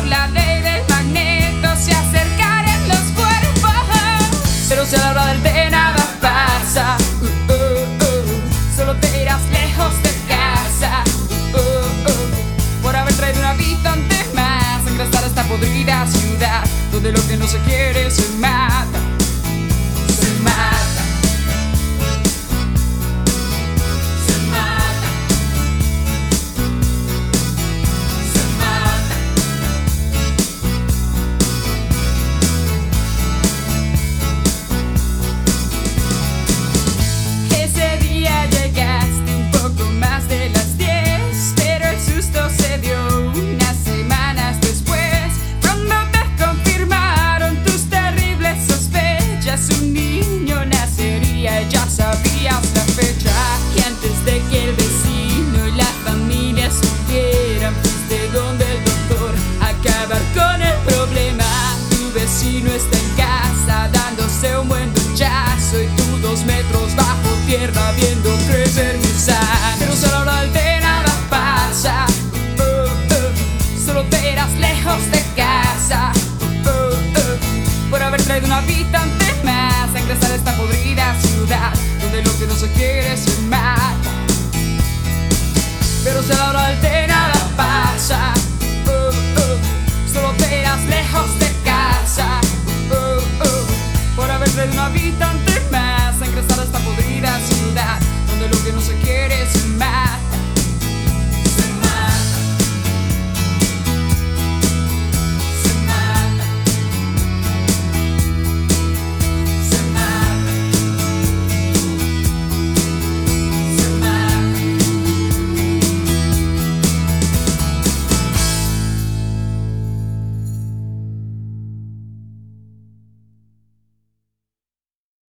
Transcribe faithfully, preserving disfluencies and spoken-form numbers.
la ley del magneto se acercarán los cuerpos. Pero si a la hora del té nada pasa, uh, uh, uh, solo te irás lejos de casa, uh, uh, uh, por haber traído un habitante más a ingresar a esta podrida ciudad, donde lo que no se quiere se mata, se mata. Un niño nacería, ya sabías la fecha, y antes de que el vecino y la familia supieran, fuiste donde el doctor a acabar con el problema. Tu vecino está en casa dándose un buen duchazo, y tú dos metros bajo tierra viendo crecer mi sangre. Pero si a la hora del té nada pasa, uh, uh, solo te irás lejos de casa, uh, uh, por haber traído un habitante más a ingresar a esta podrida ciudad, donde lo que no se quiere se mata. Pero si a la hora del té nada pasa, uh, uh, solo te irás lejos de casa, uh, uh, por haber traído un habitante